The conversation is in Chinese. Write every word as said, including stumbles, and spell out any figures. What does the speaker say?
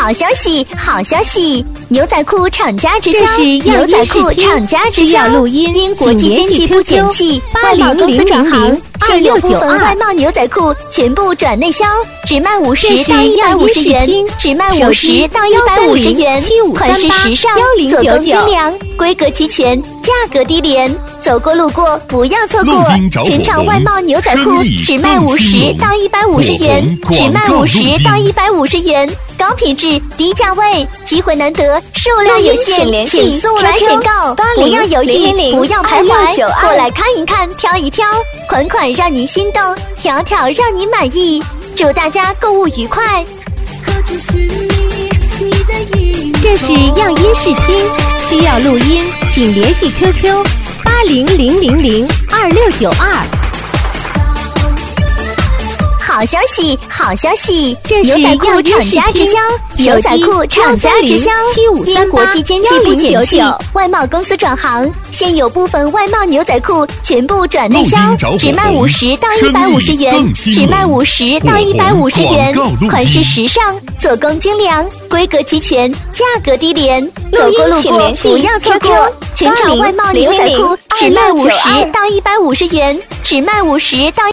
好消息，好消息！牛仔裤厂家直销， 牛仔裤厂家直销，录音， 因国际经济不景气，外贸公司转行，现有部分外贸牛仔裤全部转内销，只卖五十到一百五十元，只卖五十到一百五十元，款式时尚，做工精良，规格齐全，价格低廉，走过路过不要错过。全场外贸牛仔裤只卖五十到一百五十元，只卖五十到一百五十元。高品质低价位，机会难得，数量有限，请速来选购，不要犹豫，不要徘徊，过来看一看，挑一挑，款款让您心动，条条让您满意。祝大家购物愉快！ 这是样音视听，需要录音，请联系 Q Q 八零零零零二六九二。 好消息，好消息！ 这是牛仔裤厂家直销，牛仔裤厂家直销，因国际经济不景气，外贸公司转行，现有部分外贸牛仔裤全部转内销，只卖五十到一百五十元，只卖五十到一百五十元，款式时尚，做工精良，规格齐全，价格低廉，走过路过不要错过。全场外贸牛仔裤只卖五十到一百五十元，只卖五十到